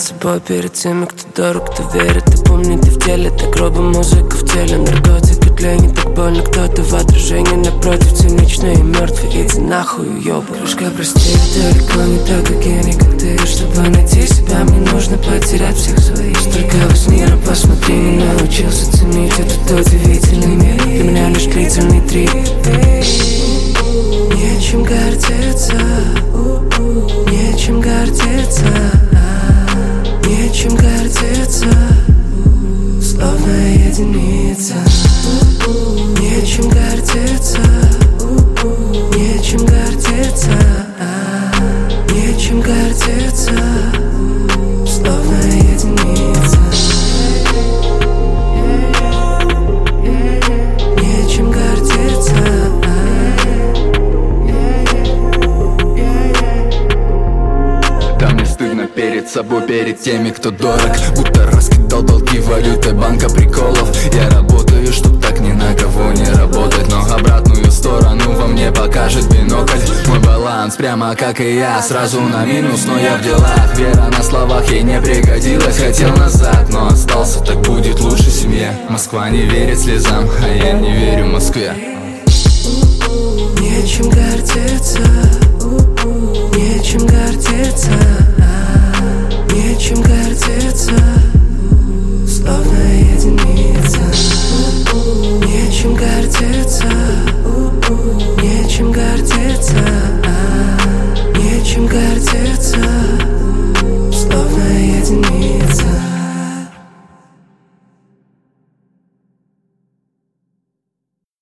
собой перед теми, кто дорог, кто верит. И помни, ты в теле, так робо музыка в теле. Наркотики тлей, не так больно, кто-то в отражении. Напротив, циничные и мертвые, иди нахуй, ёба. Дружка, прости, далеко не такой гений, как ты. Чтобы найти себя, мне нужно потерять всех своих. Столько вас мира, посмотри, не научился ценить этот удивительный мир. Для меня лишь длительный трип. Нечем гордиться, нечем гордиться, нечем гордиться, словно единица. Нечем гордиться, нечем гордиться, нечем гордиться, словно единица. Нечем гордиться. Мне стыдно перед собой, перед теми, кто дорог. Будто раскидал долги валютой банка приколов. Я работаю, чтоб так ни на кого не работать, но обратную сторону во мне покажет бинокль. Мой баланс прямо как и я, сразу на минус, но я в делах. Вера на словах ей не пригодилась, хотел назад, но остался, так будет лучше семье. Москва не верит слезам, а я не верю Москве.